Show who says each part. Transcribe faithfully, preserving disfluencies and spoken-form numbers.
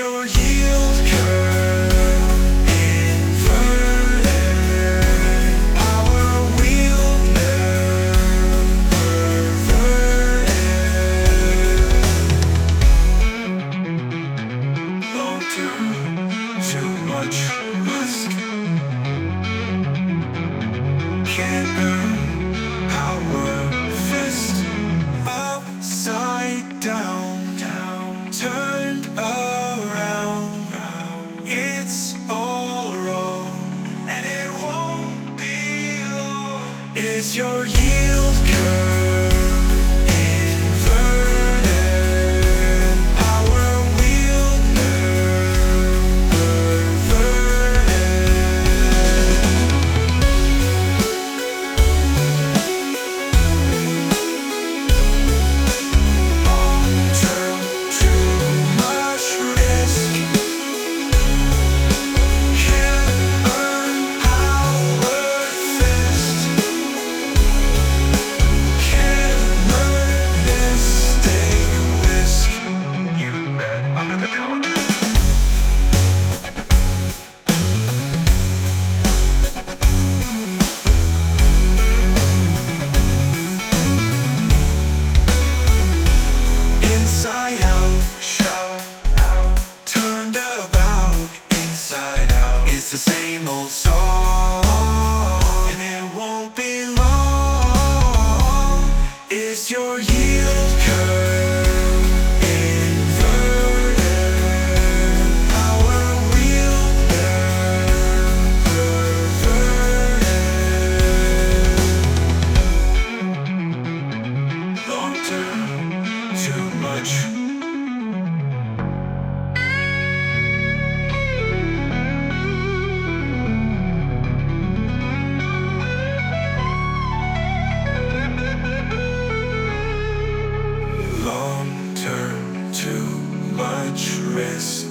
Speaker 1: your yield curve inverted? Our wheel never verted. Long term, too much risk. Can't earn our fist. Upside down, down, turned around. It's all wrong, and it won't be long. Is your yield curve inverted? Our wheel never verted. Long-term, too much risk. Can't earn our fist. Can't learn this, take risk. You bet under the counter. Inside out, shout out, turned about, inside out. It's the same old song, and it won't be long. Is your yield curve inverted? Our wheel never verted. Long term, too much. Long term, too much risk.